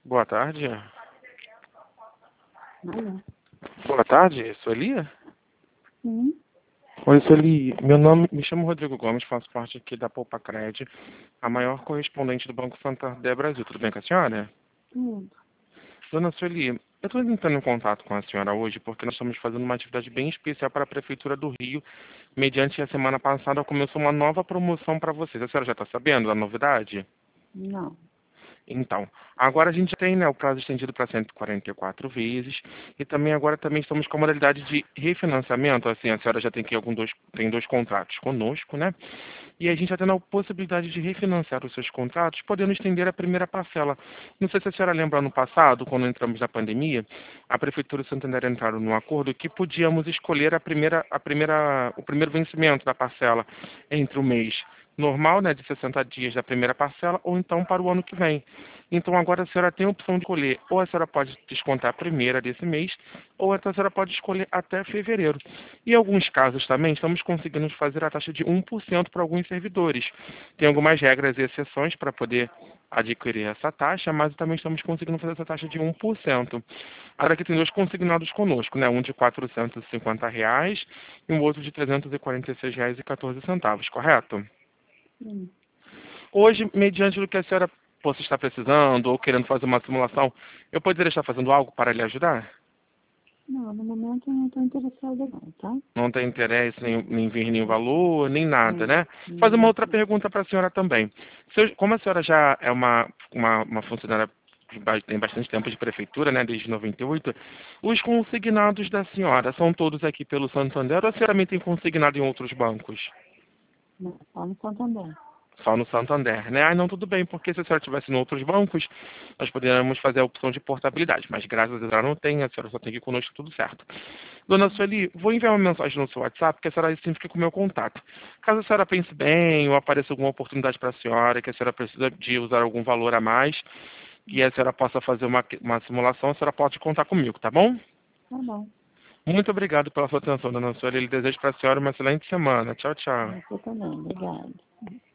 Boa tarde. Alô? Boa tarde, Sueli? Sim. Oi, Sueli. Meu nome, me chamo Rodrigo Gomes, faço parte aqui da Poupa Cred, a maior correspondente do Banco Santander Brasil. Tudo bem com a senhora? Tudo. Dona Sueli, eu estou entrando em contato com a senhora hoje porque nós estamos fazendo uma atividade bem especial para a Prefeitura do Rio. Mediante a semana passada começou uma nova promoção para vocês. A senhora já está sabendo da novidade? Não. Então, agora a gente tem, né, o prazo estendido para 144 vezes e também agora também estamos com a modalidade de refinanciamento, assim, a senhora já tem que tem dois contratos conosco, né? E a gente está tendo a possibilidade de refinanciar os seus contratos, podendo estender a primeira parcela. Não sei se a senhora lembra no passado, quando entramos na pandemia, a Prefeitura de Santander entraram num acordo que podíamos escolher o primeiro vencimento da parcela entre o mês normal, né, de 60 dias da primeira parcela, ou então para o ano que vem. Então agora a senhora tem a opção de escolher, ou a senhora pode descontar a primeira desse mês, ou então a senhora pode escolher até fevereiro. Em alguns casos também estamos conseguindo fazer a taxa de 1% para alguns servidores. Tem algumas regras e exceções para poder adquirir essa taxa, mas também estamos conseguindo fazer essa taxa de 1%. Agora aqui tem dois consignados conosco, né? Um de R$ 450 e um outro de R$ 346,14, correto? Sim. Hoje, mediante do que a senhora possa estar precisando ou querendo fazer uma simulação, eu poderia estar fazendo algo para lhe ajudar? Não, no momento eu não estou interessada não, tá? Não tem interesse em vir nenhum valor, nem nada, Não. né? Fazer uma Não. outra pergunta para a senhora também. Como a senhora já é uma funcionária que tem bastante tempo de prefeitura, né, desde 98, os consignados da senhora são todos aqui pelo Santander ou a senhora também tem consignado em outros bancos? Não. Só no Santander. Só no Santander, né? Ah, não, tudo bem, porque se a senhora estivesse em outros bancos, nós poderíamos fazer a opção de portabilidade, mas graças a Deus ela não tem, a senhora só tem que ir conosco, tudo certo. Dona Sueli, vou enviar uma mensagem no seu WhatsApp, que a senhora assim fica com o meu contato. Caso a senhora pense bem ou apareça alguma oportunidade para a senhora, que a senhora precisa de usar algum valor a mais, que a senhora possa fazer uma simulação, a senhora pode contar comigo, tá bom? Tá bom. Muito obrigado pela sua atenção, dona Sueli. Eu desejo para a senhora uma excelente semana. Tchau, tchau. Você também. Obrigada.